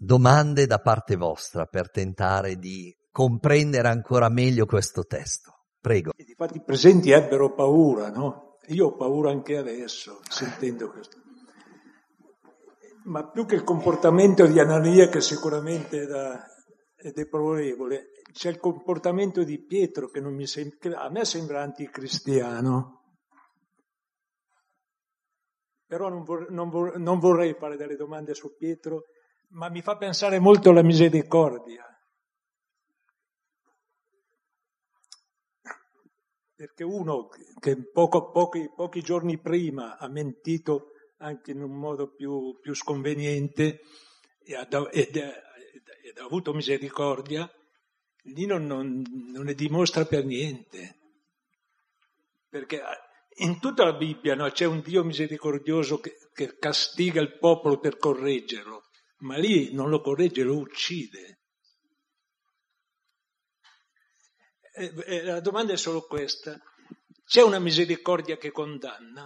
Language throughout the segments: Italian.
domande da parte vostra per tentare di comprendere ancora meglio questo testo. Prego. E difatti i presenti ebbero paura, no? Io ho paura anche adesso, sentendo questo. Ma più che il comportamento di Anania, che sicuramente è deplorevole, c'è il comportamento di Pietro che che a me sembra anticristiano. Però non vorrei fare delle domande su Pietro, ma mi fa pensare molto alla misericordia. Perché uno che pochi giorni prima ha mentito anche in un modo più sconveniente ed ha avuto misericordia, lì non ne dimostra per niente. Perché in tutta la Bibbia, no, c'è un Dio misericordioso che castiga il popolo per correggerlo, ma lì non lo corregge, lo uccide. La domanda è solo questa: c'è una misericordia che condanna?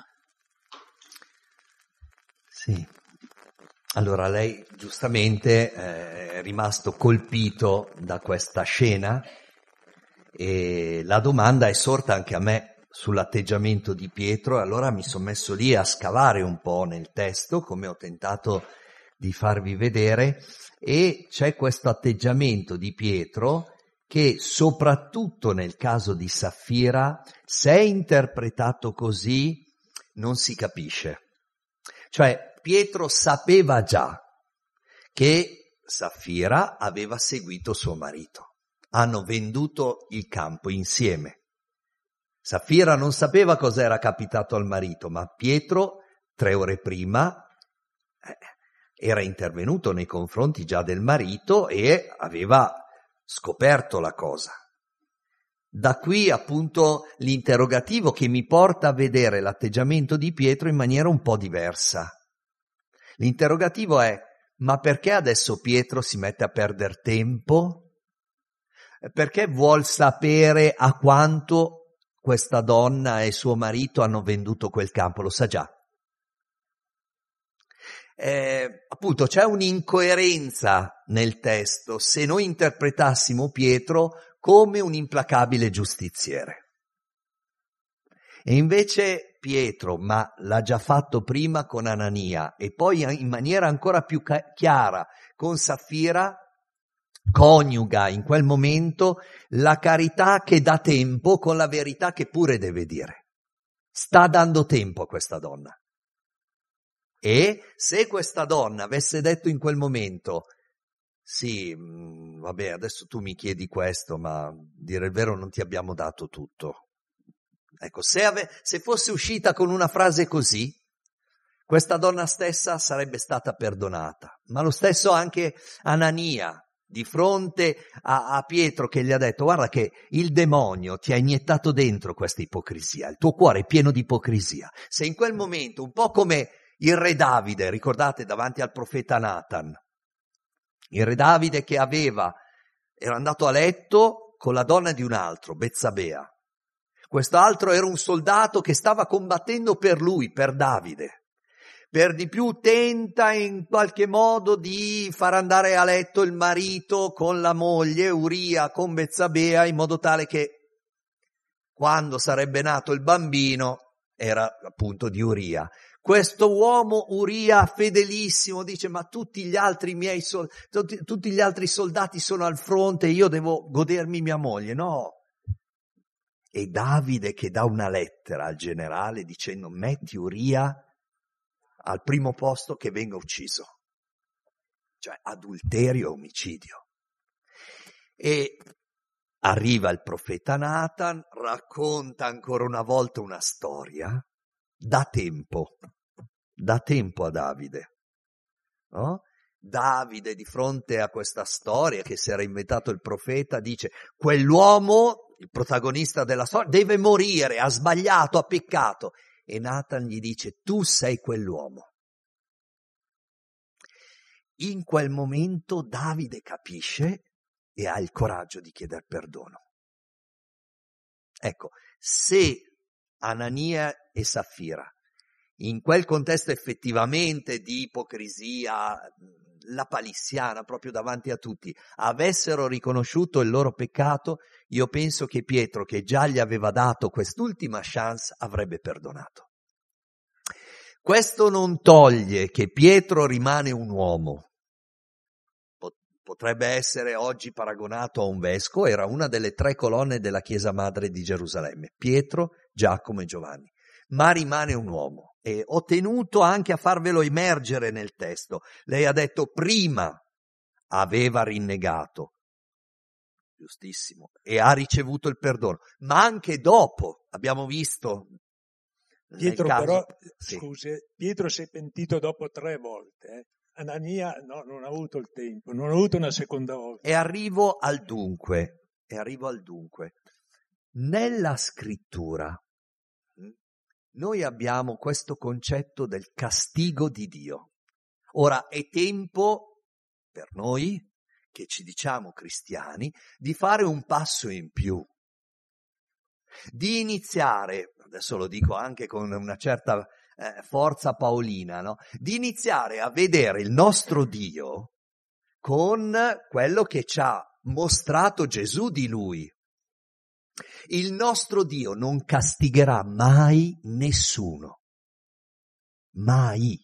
Sì. Allora lei giustamente è rimasto colpito da questa scena e la domanda è sorta anche a me sull'atteggiamento di Pietro, e allora mi sono messo lì a scavare un po' nel testo, come ho tentato di farvi vedere, e c'è questo atteggiamento di Pietro che soprattutto nel caso di Saffira, se è interpretato così, non si capisce. Cioè Pietro sapeva già che Saffira aveva seguito suo marito, hanno venduto il campo insieme. Saffira non sapeva cosa era capitato al marito, ma Pietro 3 ore prima era intervenuto nei confronti già del marito e aveva scoperto la cosa. Da qui appunto l'interrogativo che mi porta a vedere l'atteggiamento di Pietro in maniera un po' diversa. L'interrogativo è: ma perché adesso Pietro si mette a perdere tempo? Perché vuol sapere a quanto questa donna e suo marito hanno venduto quel campo? Lo sa già. Appunto c'è un'incoerenza nel testo se noi interpretassimo Pietro come un implacabile giustiziere. E invece Pietro, ma l'ha già fatto prima con Anania e poi in maniera ancora più chiara con Saffira, coniuga in quel momento la carità che dà tempo con la verità che pure deve dire. Sta dando tempo a questa donna. E se questa donna avesse detto in quel momento: sì, vabbè, adesso tu mi chiedi questo, ma dire il vero non ti abbiamo dato tutto. Ecco, se fosse uscita con una frase così, questa donna stessa sarebbe stata perdonata. Ma lo stesso anche Anania, di fronte a Pietro che gli ha detto: guarda che il demonio ti ha iniettato dentro questa ipocrisia, il tuo cuore è pieno di ipocrisia. Se in quel momento, un po' come il re Davide, ricordate, davanti al profeta Nathan, il re Davide che era andato a letto con la donna di un altro, Betsabea. Questo altro era un soldato che stava combattendo per lui, per Davide. Per di più tenta in qualche modo di far andare a letto il marito con la moglie, Uria con Betsabea, in modo tale che quando sarebbe nato il bambino era appunto di Uria. Questo uomo Uria fedelissimo dice: ma tutti gli altri tutti gli altri soldati sono al fronte, io devo godermi mia moglie. No. E Davide che dà una lettera al generale dicendo: metti Uria al primo posto che venga ucciso. Cioè adulterio e omicidio. E arriva il profeta Nathan, racconta ancora una volta una storia, dà tempo a Davide, no? Davide di fronte a questa storia che si era inventato il profeta dice: quell'uomo, il protagonista della storia, deve morire, ha sbagliato, ha peccato. E Nathan gli dice: tu sei quell'uomo. In quel momento Davide capisce e ha il coraggio di chiedere perdono. Ecco, se Anania e Saffira in quel contesto effettivamente di ipocrisia, la palissiana proprio davanti a tutti, avessero riconosciuto il loro peccato, io penso che Pietro, che già gli aveva dato quest'ultima chance, avrebbe perdonato. Questo non toglie che Pietro rimane un uomo. Potrebbe essere oggi paragonato a un vescovo, era una delle 3 colonne della Chiesa Madre di Gerusalemme, Pietro, Giacomo e Giovanni, ma rimane un uomo. E ho tenuto anche a farvelo emergere nel testo. Lei ha detto prima aveva rinnegato, giustissimo, e ha ricevuto il perdono, ma anche dopo, abbiamo visto. Pietro caso, però, sì. scusi, Pietro si è pentito dopo 3 volte. Anania no, non ha avuto il tempo, non ha avuto una seconda volta. E arrivo al dunque. Nella scrittura noi abbiamo questo concetto del castigo di Dio. Ora è tempo per noi, che ci diciamo cristiani, di fare un passo in più. Di iniziare, adesso lo dico anche con una certa forza paolina, no? Di iniziare a vedere il nostro Dio con quello che ci ha mostrato Gesù di Lui. Il nostro Dio non castigherà mai nessuno. Mai.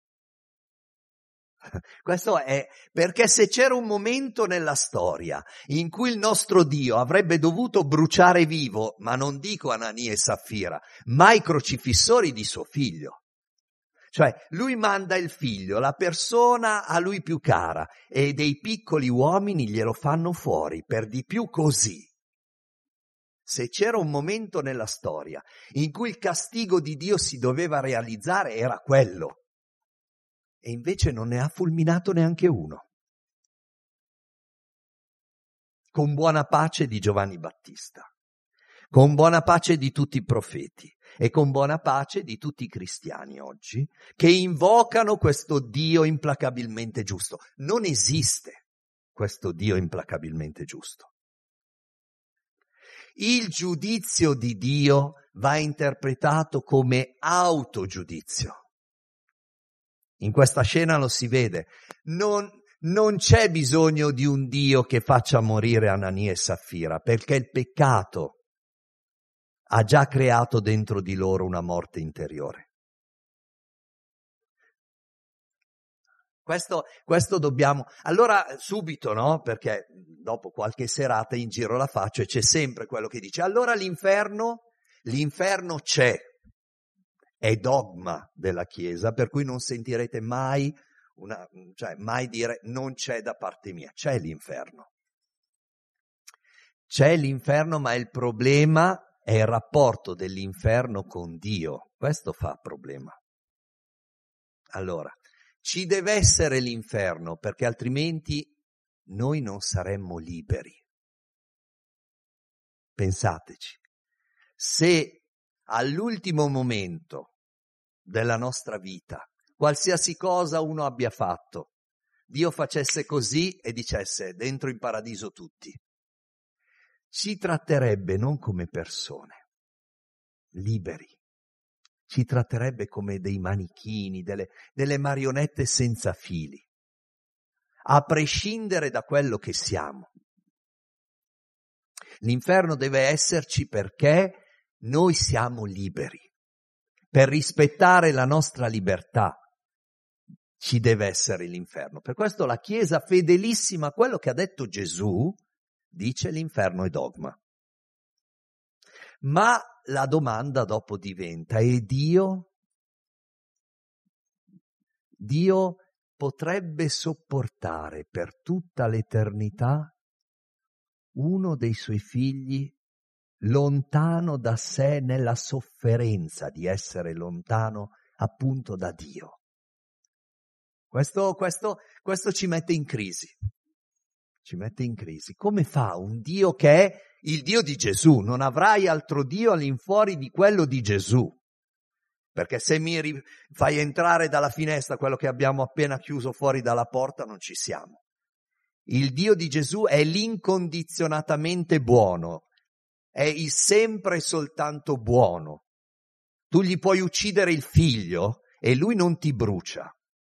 Questo è perché se c'era un momento nella storia in cui il nostro Dio avrebbe dovuto bruciare vivo, ma non dico Anania e Saffira, ma i crocifissori di suo figlio. Cioè, lui manda il figlio, la persona a lui più cara, e dei piccoli uomini glielo fanno fuori, per di più così. Se c'era un momento nella storia in cui il castigo di Dio si doveva realizzare, era quello. E invece non ne ha fulminato neanche uno. Con buona pace di Giovanni Battista, con buona pace di tutti i profeti e con buona pace di tutti i cristiani oggi che invocano questo Dio implacabilmente giusto. Non esiste questo Dio implacabilmente giusto. Il giudizio di Dio va interpretato come autogiudizio. In questa scena lo si vede. Non c'è bisogno di un Dio che faccia morire Anania e Saffira, perché il peccato ha già creato dentro di loro una morte interiore. Questo dobbiamo. Allora subito, no? Perché dopo qualche serata in giro la faccio e c'è sempre quello che dice: allora l'inferno c'è. È dogma della Chiesa, per cui non sentirete mai mai dire non c'è da parte mia. C'è l'inferno. C'è l'inferno, ma il problema è il rapporto dell'inferno con Dio. Questo fa problema. Allora, ci deve essere l'inferno, perché altrimenti noi non saremmo liberi. Pensateci. Se all'ultimo momento della nostra vita, qualsiasi cosa uno abbia fatto, Dio facesse così e dicesse dentro in paradiso tutti, ci tratterebbe non come persone liberi, ci tratterebbe come dei manichini, delle marionette senza fili, a prescindere da quello che siamo. L'inferno deve esserci perché noi siamo liberi. Per rispettare la nostra libertà ci deve essere l'inferno. Per questo la Chiesa, fedelissima a quello che ha detto Gesù, dice l'inferno è dogma. Ma la domanda dopo diventa: e Dio? Dio potrebbe sopportare per tutta l'eternità uno dei suoi figli lontano da sé nella sofferenza di essere lontano appunto da Dio? Questo ci mette in crisi. Ci mette in crisi. Come fa un Dio che è il Dio di Gesù? Non avrai altro Dio all'infuori di quello di Gesù. Perché se mi fai entrare dalla finestra quello che abbiamo appena chiuso fuori dalla porta, non ci siamo. Il Dio di Gesù è l'incondizionatamente buono. È il sempre e soltanto buono. Tu gli puoi uccidere il figlio e lui non ti brucia.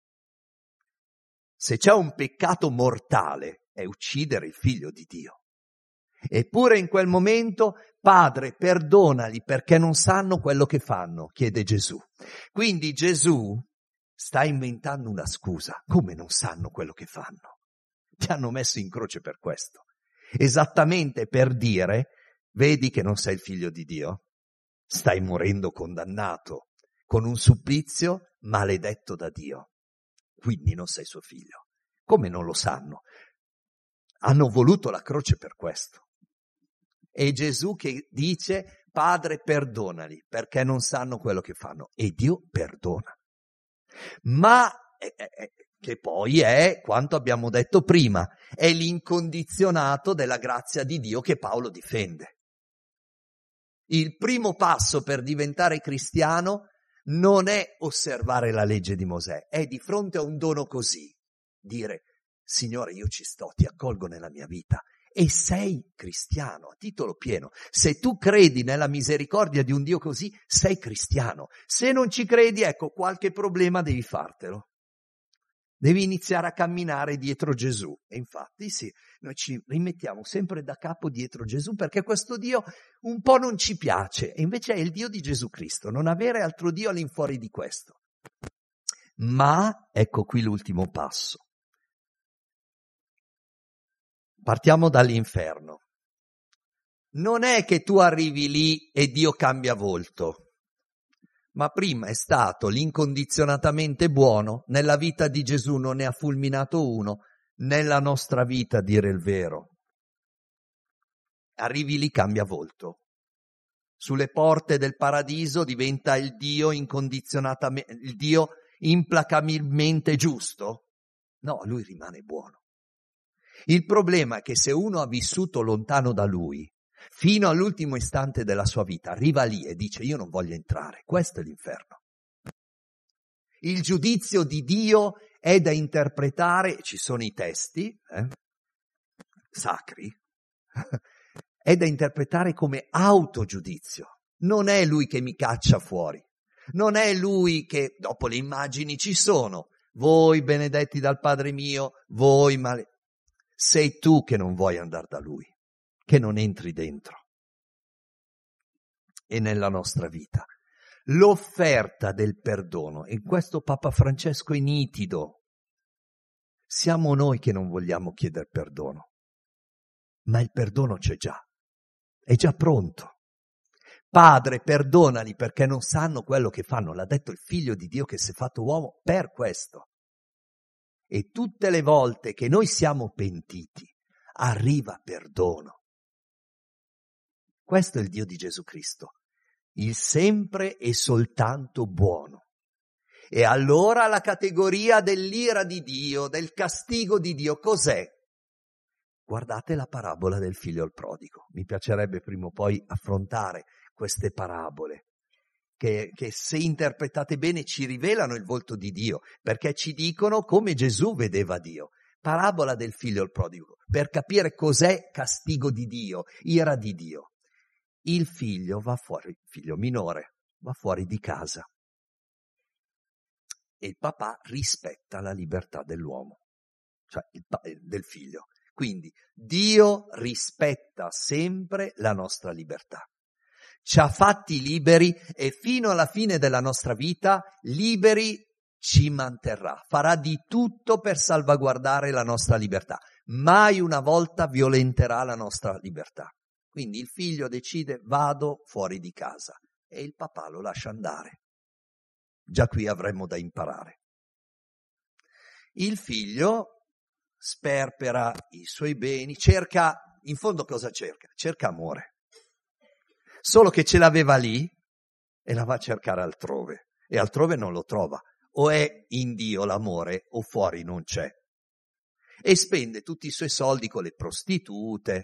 Se c'è un peccato mortale è uccidere il figlio di Dio. Eppure in quel momento, Padre, perdonali perché non sanno quello che fanno, chiede Gesù. Quindi Gesù sta inventando una scusa. Come non sanno quello che fanno? Ti hanno messo in croce per questo. Esattamente per dire, vedi che non sei il figlio di Dio? Stai morendo condannato, con un supplizio maledetto da Dio. Quindi non sei suo figlio. Come non lo sanno? Hanno voluto la croce per questo. E Gesù che dice, Padre perdonali perché non sanno quello che fanno. E Dio perdona. Ma che poi è, quanto abbiamo detto prima, è l'incondizionato della grazia di Dio che Paolo difende. Il primo passo per diventare cristiano non è osservare la legge di Mosè, è di fronte a un dono così, dire, Signore, io ci sto, ti accolgo nella mia vita. E sei cristiano a titolo pieno. Se tu credi nella misericordia di un Dio così, sei cristiano. Se non ci credi, ecco, qualche problema devi fartelo. Devi iniziare a camminare dietro Gesù. E infatti sì, noi ci rimettiamo sempre da capo dietro Gesù perché questo Dio un po' non ci piace. E invece è il Dio di Gesù Cristo, non avere altro Dio all'infuori di questo. Ma, ecco qui l'ultimo passo. Partiamo dall'inferno. Non è che tu arrivi lì e Dio cambia volto, ma prima è stato l'incondizionatamente buono, nella vita di Gesù non ne ha fulminato uno, nella nostra vita, a dire il vero. Arrivi lì, cambia volto. Sulle porte del paradiso diventa il Dio incondizionatamente, il Dio implacabilmente giusto? No, lui rimane buono. Il problema è che se uno ha vissuto lontano da lui, fino all'ultimo istante della sua vita, arriva lì e dice io non voglio entrare, questo è l'inferno. Il giudizio di Dio è da interpretare, ci sono i testi sacri, è da interpretare come autogiudizio. Non è lui che mi caccia fuori, non è lui che, dopo le immagini ci sono, voi benedetti dal Padre mio, voi male. Sei tu che non vuoi andare da lui, che non entri dentro. E nella nostra vita l'offerta del perdono, e questo Papa Francesco è nitido, siamo noi che non vogliamo chiedere perdono, ma il perdono c'è già, è già pronto. Padre, perdonali perché non sanno quello che fanno, l'ha detto il Figlio di Dio che si è fatto uomo per questo. E tutte le volte che noi siamo pentiti, arriva perdono. Questo è il Dio di Gesù Cristo, il sempre e soltanto buono. E allora la categoria dell'ira di Dio, del castigo di Dio, cos'è? Guardate la parabola del figlio al prodigo. Mi piacerebbe prima o poi affrontare queste parabole, che se interpretate bene ci rivelano il volto di Dio, perché ci dicono come Gesù vedeva Dio. Parabola del figlio al prodigo, per capire cos'è castigo di Dio, ira di Dio. Il figlio va fuori, il figlio minore, va fuori di casa. E il papà rispetta la libertà dell'uomo, cioè del figlio. Quindi Dio rispetta sempre la nostra libertà. Ci ha fatti liberi e fino alla fine della nostra vita liberi ci manterrà. Farà di tutto per salvaguardare la nostra libertà. Mai una volta violenterà la nostra libertà. Quindi il figlio decide vado fuori di casa e il papà lo lascia andare. Già qui avremmo da imparare. Il figlio sperpera i suoi beni, cerca, in fondo cosa cerca? Cerca amore. Solo che ce l'aveva lì e la va a cercare altrove e altrove non lo trova. O è in Dio l'amore o fuori non c'è. E spende tutti i suoi soldi con le prostitute.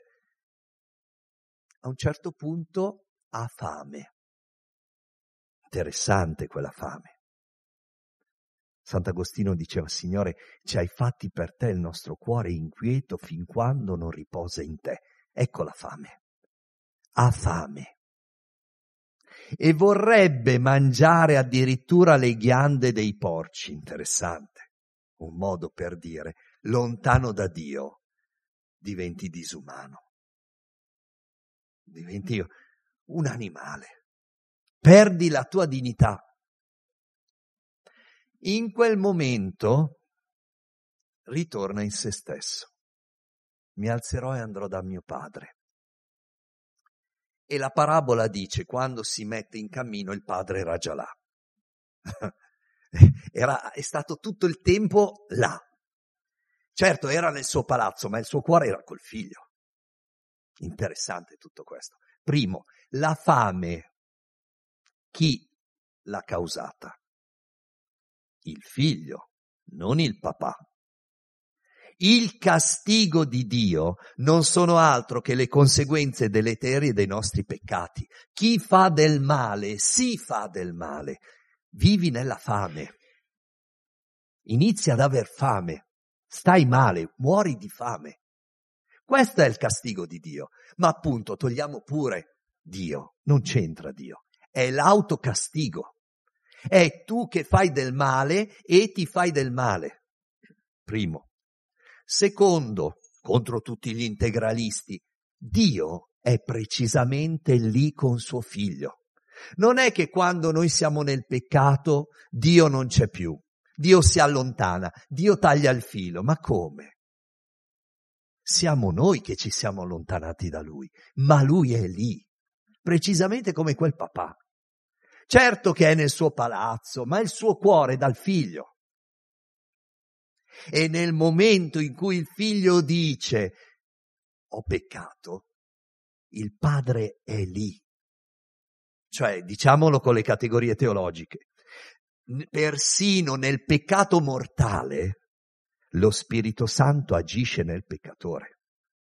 A un certo punto ha fame. Interessante quella fame. Sant'Agostino diceva, Signore, ci hai fatti per te il nostro cuore inquieto fin quando non riposa in te. Ecco la fame. Ha fame. e vorrebbe mangiare addirittura le ghiande dei porci. Interessante, un modo per dire lontano da Dio diventi disumano, diventi un animale, perdi la tua dignità. In quel momento ritorna in se stesso. Mi alzerò e andrò da mio padre. E la parabola dice, quando si mette in cammino il padre era già là. È stato tutto il tempo là. Certo, era nel suo palazzo, ma il suo cuore era col figlio. Interessante tutto questo. Primo, la fame, chi l'ha causata? Il figlio, non il papà. Il castigo di Dio non sono altro che le conseguenze deleterie dei nostri peccati. Chi fa del male, si fa del male. Vivi nella fame. Inizia ad aver fame. Stai male, muori di fame. Questo è il castigo di Dio. Ma appunto togliamo pure Dio. Non c'entra Dio. È l'autocastigo. È tu che fai del male e ti fai del male. Primo. Secondo, contro tutti gli integralisti, Dio è precisamente lì con suo figlio. Non è che quando noi siamo nel peccato Dio non c'è più, Dio si allontana, Dio taglia il filo. Ma come? Siamo noi che ci siamo allontanati da Lui, ma Lui è lì, precisamente come quel papà. Certo che è nel suo palazzo, ma il suo cuore è dal figlio. E nel momento in cui il figlio dice ho peccato, il padre è lì. Cioè, diciamolo con le categorie teologiche, persino nel peccato mortale lo Spirito Santo agisce nel peccatore.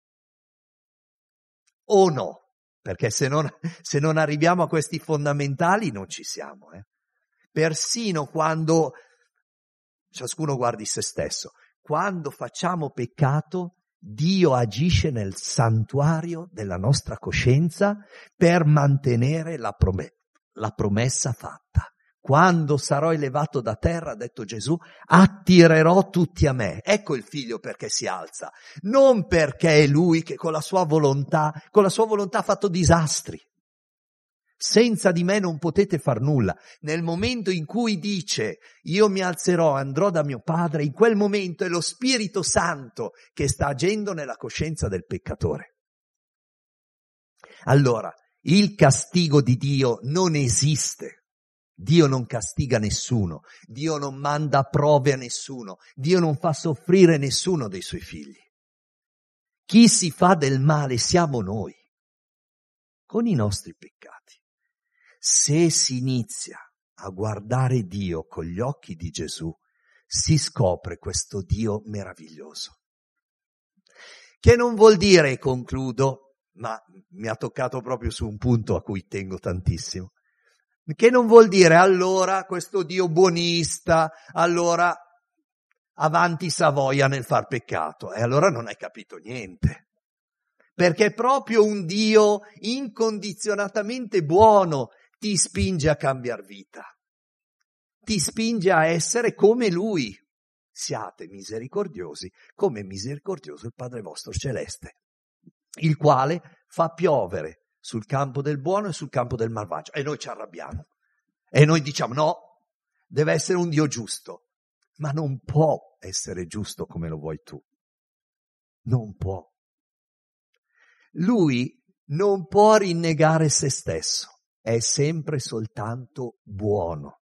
O no? Perché se non arriviamo a questi fondamentali non ci siamo. Persino quando ciascuno guardi se stesso. Quando facciamo peccato, Dio agisce nel santuario della nostra coscienza per mantenere la promessa fatta. Quando sarò elevato da terra, ha detto Gesù, attirerò tutti a me. Ecco il figlio perché si alza. Non perché è lui che con la sua volontà ha fatto disastri. Senza di me non potete far nulla. Nel momento in cui dice io mi alzerò, andrò da mio padre, in quel momento è lo Spirito Santo che sta agendo nella coscienza del peccatore. Allora, il castigo di Dio non esiste. Dio non castiga nessuno. Dio non manda prove a nessuno. Dio non fa soffrire nessuno dei suoi figli. Chi si fa del male siamo noi, con i nostri peccati. Se si inizia a guardare Dio con gli occhi di Gesù, si scopre questo Dio meraviglioso. Che non vuol dire, e concludo, ma mi ha toccato proprio su un punto a cui tengo tantissimo, che non vuol dire allora questo Dio buonista, allora avanti Savoia nel far peccato. E allora non hai capito niente. Perché proprio un Dio incondizionatamente buono ti spinge a cambiare vita, ti spinge a essere come Lui. Siate misericordiosi, come è misericordioso il Padre vostro celeste, il quale fa piovere sul campo del buono e sul campo del malvagio. E noi ci arrabbiamo, e noi diciamo no, deve essere un Dio giusto, ma non può essere giusto come lo vuoi tu, non può. Lui non può rinnegare se stesso. È sempre soltanto buono.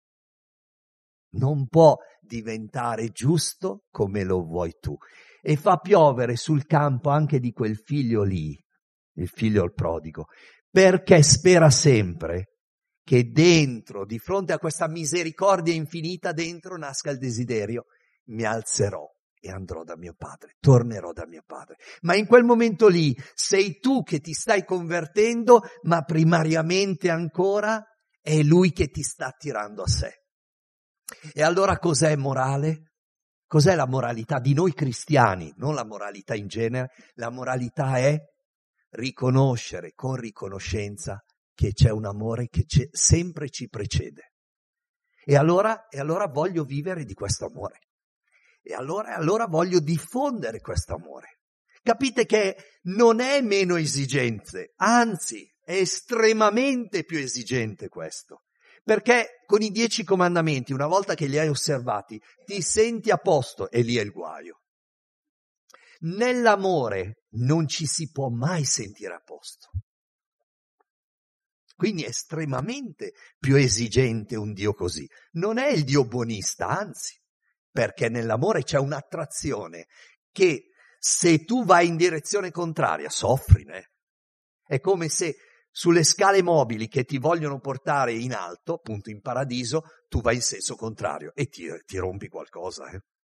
Non può diventare giusto come lo vuoi tu. E fa piovere sul campo anche di quel figlio lì, il figlio il prodigo, perché spera sempre che dentro, di fronte a questa misericordia infinita, dentro nasca il desiderio, mi alzerò e andrò da mio padre, tornerò da mio padre. Ma in quel momento lì sei tu che ti stai convertendo, ma primariamente ancora è lui che ti sta attirando a sé. E allora cos'è morale? Cos'è la moralità di noi cristiani? Non la moralità in genere, la moralità è riconoscere con riconoscenza che c'è un amore che sempre ci precede. E allora voglio vivere di questo amore. E allora voglio diffondere questo amore. Capite che non è meno esigenze, anzi è estremamente più esigente questo. Perché con i 10 comandamenti, una volta che li hai osservati, ti senti a posto e lì è il guaio. Nell'amore non ci si può mai sentire a posto. Quindi è estremamente più esigente un Dio così. Non è il Dio buonista, anzi, perché nell'amore c'è un'attrazione che se tu vai in direzione contraria soffri, né? È come se sulle scale mobili che ti vogliono portare in alto, appunto in paradiso, tu vai in senso contrario e ti rompi qualcosa.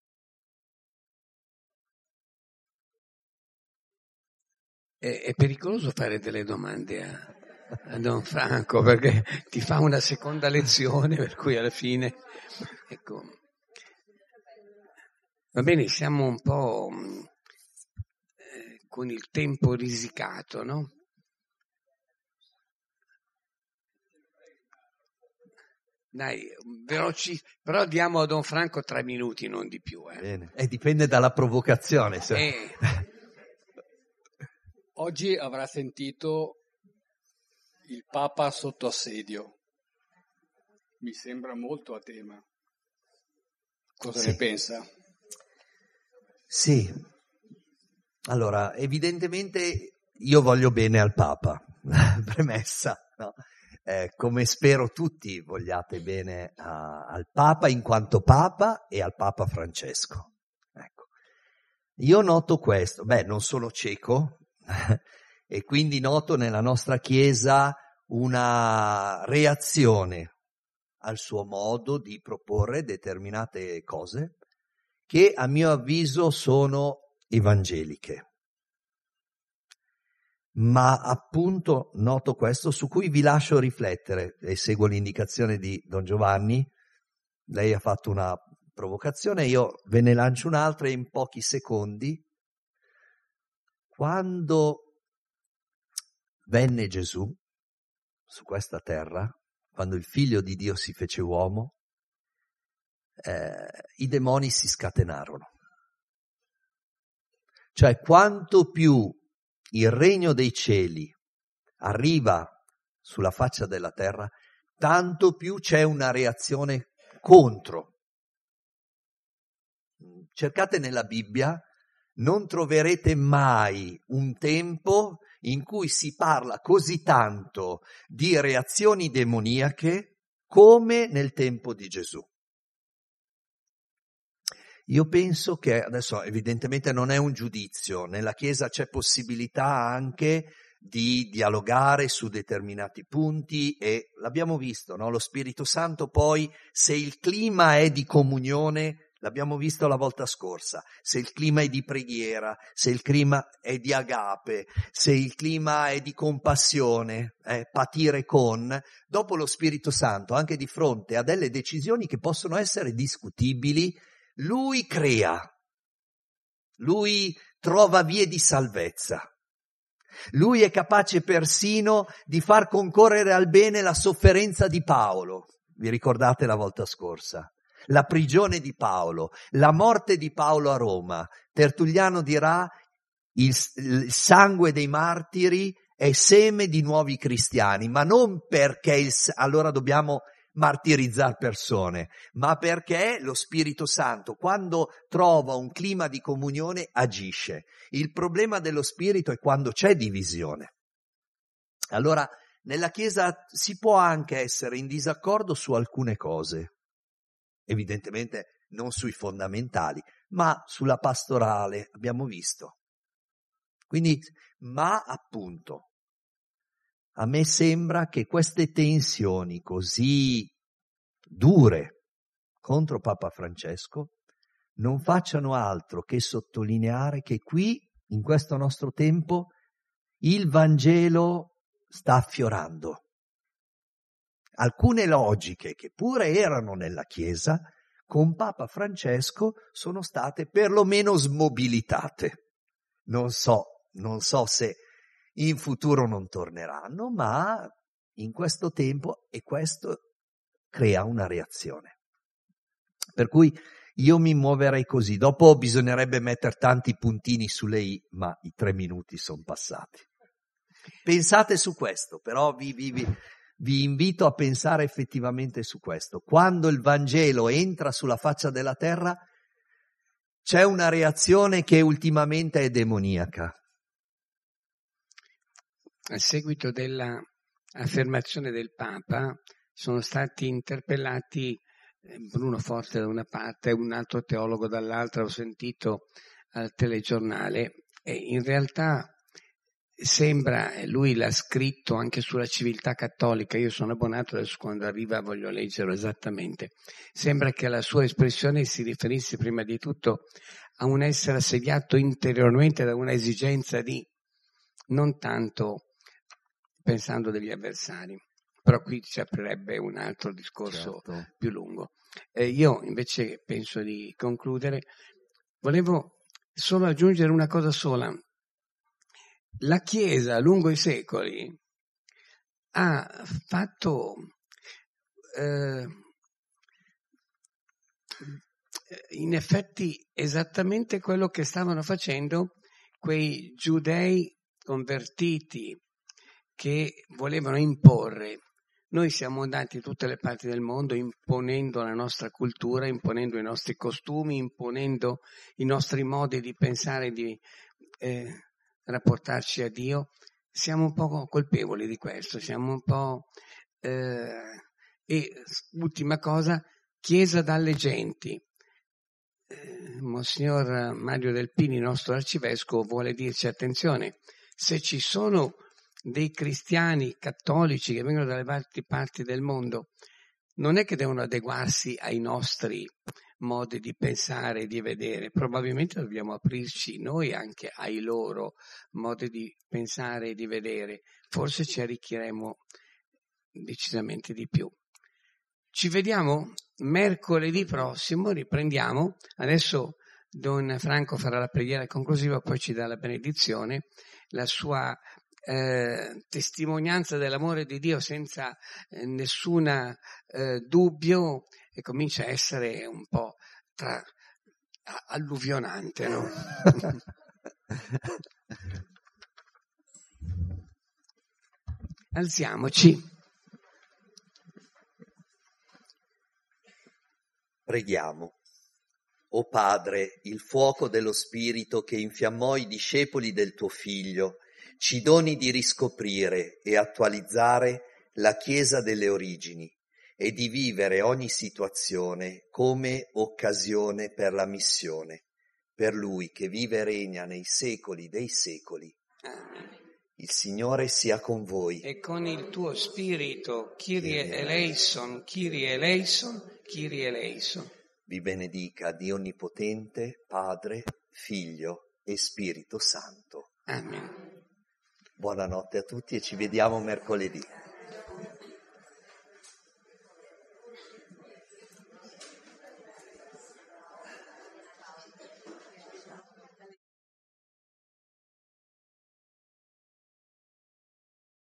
È pericoloso fare delle domande a Don Franco, perché ti fa una seconda lezione, per cui alla fine, ecco. Va bene, siamo un po' con il tempo risicato, no? Dai, veloci, però diamo a Don Franco 3 minuti, non di più. Bene. E dipende dalla provocazione. Oggi avrà sentito il Papa sotto assedio. Mi sembra molto a tema. Cosa ne pensa? Sì. Allora, evidentemente io voglio bene al Papa, premessa, no? Come spero tutti vogliate bene al Papa in quanto Papa e al Papa Francesco. Ecco. Io noto questo, non sono cieco e quindi noto nella nostra Chiesa una reazione al suo modo di proporre determinate cose che a mio avviso sono evangeliche. Ma appunto noto questo, su cui vi lascio riflettere e seguo l'indicazione di Don Giovanni. Lei ha fatto una provocazione, io ve ne lancio un'altra in pochi secondi. Quando venne Gesù su questa terra, quando il Figlio di Dio si fece uomo, i demoni si scatenarono. Cioè, quanto più il regno dei cieli arriva sulla faccia della terra, tanto più c'è una reazione contro. Cercate nella Bibbia, non troverete mai un tempo in cui si parla così tanto di reazioni demoniache come nel tempo di Gesù. Io penso che, adesso evidentemente non è un giudizio, nella Chiesa c'è possibilità anche di dialogare su determinati punti e l'abbiamo visto, no? Lo Spirito Santo poi, se il clima è di comunione, l'abbiamo visto la volta scorsa, se il clima è di preghiera, se il clima è di agape, se il clima è di compassione, patire con, dopo lo Spirito Santo, anche di fronte a delle decisioni che possono essere discutibili, lui crea, lui trova vie di salvezza, lui è capace persino di far concorrere al bene la sofferenza di Paolo, vi ricordate la volta scorsa? La prigione di Paolo, la morte di Paolo a Roma. Tertulliano dirà il sangue dei martiri è seme di nuovi cristiani, ma non perché allora dobbiamo martirizzare persone, ma perché lo Spirito Santo, quando trova un clima di comunione, agisce. Il problema dello Spirito è quando c'è divisione. Allora, nella Chiesa si può anche essere in disaccordo su alcune cose, evidentemente non sui fondamentali, ma sulla pastorale, abbiamo visto. Quindi, ma appunto, a me sembra che queste tensioni così dure contro Papa Francesco non facciano altro che sottolineare che qui, in questo nostro tempo, il Vangelo sta affiorando. Alcune logiche che pure erano nella Chiesa, con Papa Francesco sono state perlomeno smobilitate. Non so se in futuro non torneranno, ma in questo tempo e questo crea una reazione. Per cui io mi muoverei così. Dopo bisognerebbe mettere tanti puntini sulle i, ma i 3 minuti sono passati. Pensate su questo, però vi invito a pensare effettivamente su questo. Quando il Vangelo entra sulla faccia della terra, c'è una reazione che ultimamente è demoniaca. A seguito della affermazione del Papa sono stati interpellati Bruno Forte da una parte e un altro teologo dall'altra, ho sentito al telegiornale, e in realtà sembra, lui l'ha scritto anche sulla civiltà cattolica, io sono abbonato, adesso quando arriva voglio leggerlo esattamente, sembra che la sua espressione si riferisse prima di tutto a un essere assediato interiormente da una esigenza di, non tanto pensando degli avversari, però qui ci aprirebbe un altro discorso più lungo. Io invece penso di concludere, volevo solo aggiungere una cosa sola. La Chiesa lungo i secoli ha fatto in effetti esattamente quello che stavano facendo quei giudei convertiti che volevano imporre. Noi siamo andati in tutte le parti del mondo imponendo la nostra cultura, imponendo i nostri costumi, imponendo i nostri modi di pensare, di rapportarci a Dio. Siamo un po' colpevoli di questo, siamo un po'... e ultima cosa, Chiesa dalle genti. Monsignor Mario Delpini, nostro arcivescovo, vuole dirci attenzione, se ci sono dei cristiani cattolici che vengono dalle varie parti del mondo, non è che devono adeguarsi ai nostri modi di pensare e di vedere, probabilmente dobbiamo aprirci noi anche ai loro modi di pensare e di vedere, forse ci arricchiremo decisamente di più. Ci vediamo mercoledì prossimo, riprendiamo, adesso Don Franco farà la preghiera conclusiva, poi ci dà la benedizione, la sua testimonianza dell'amore di Dio senza nessun dubbio, e comincia a essere un po' alluvionante, no? Alziamoci. Preghiamo. O Padre, il fuoco dello Spirito che infiammò i discepoli del tuo Figlio, ci doni di riscoprire e attualizzare la Chiesa delle origini e di vivere ogni situazione come occasione per la missione, per Lui che vive e regna nei secoli dei secoli. Amen. Il Signore sia con voi. E con il tuo spirito, Kyrie eleison, Kyrie eleison, Kyrie eleison. Vi benedica Dio Onnipotente, Padre, Figlio e Spirito Santo. Amen. Buonanotte a tutti e ci vediamo mercoledì.